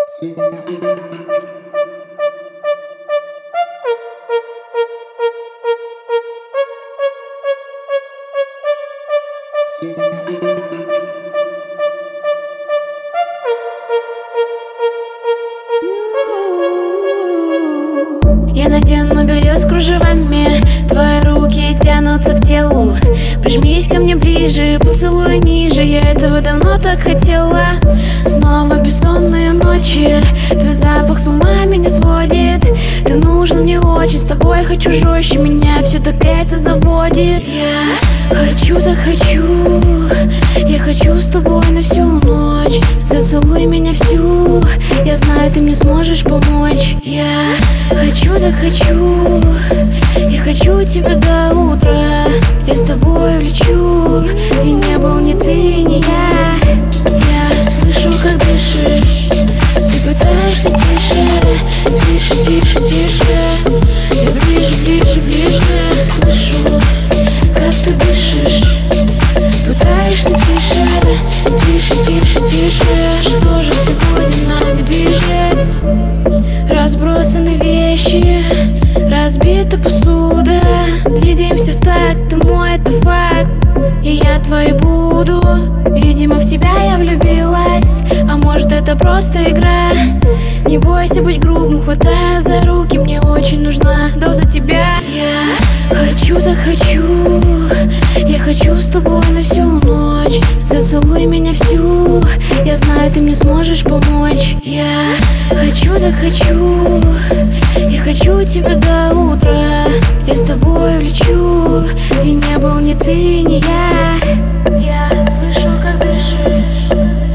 Я надену белье с кружевами, твои руки тянутся к телу. Прижмись ко мне ближе, поцелуй ниже, я этого давно так хотела. Снова бессонные ночи, твой запах с ума меня сводит. Ты нужен мне очень, с тобой хочу жестче, меня все так это заводит. Я хочу, так хочу, я хочу с тобой на всю ночь. Зацелуй меня всю, я знаю, ты мне сможешь помочь. Я хочу, так хочу, я хочу тебя до утра. Я с тобой улечу, где не был ни ты, ни я. Я слышу, как дышишь, ты пытаешься тише, тише, тише, тише. Я ближе, ближе, ближе, слышу, как ты дышишь. Пытаешься тише, тише, тише, тише. Что же сегодня нами движет? Разбросаны вещи, разбита посуда. Двигаемся в такт, ты мой, это факт. И я твой буду. Видимо, в тебя я влюбилась, а может, это просто игра. Не бойся быть грубым, хватая за руки, мне очень нужна доза тебя. Я хочу, так хочу, я хочу с тобой на всю ночь. Зацелуй меня всю, я знаю, ты мне сможешь помочь. Я хочу, так хочу, я хочу тебя до утра. Я с тобой улечу, где не был ни ты, ни я. Я слышу, как дышишь,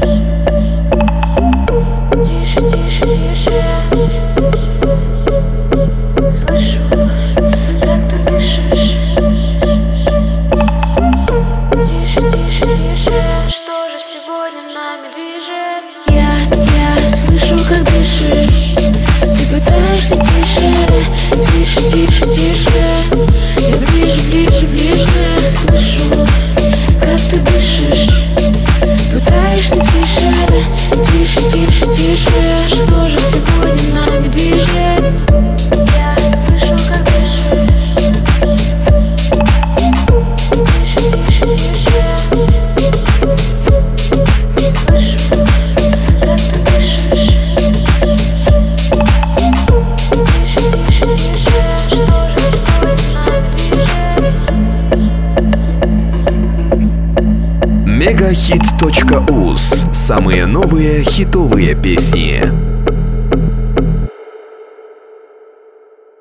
тише, тише, тише. Слышу, как ты дышишь, тише, тише, тише. Что же сегодня нами движет? Я слышу, как дышишь, ты пытаешься тише, тише, тише, тише. Я ближе, ближе, ближе, слышу, как ты дышишь. Пытаешься тише, тише, тише, тише. Что же сегодня нами движет? Я слышу, как дышишь, тише, тише, тише. Слышу, как ты дышишь, тише, тише, тише. Что же сегодня нами движет? Megahit.uz. Самые новые хитовые песни.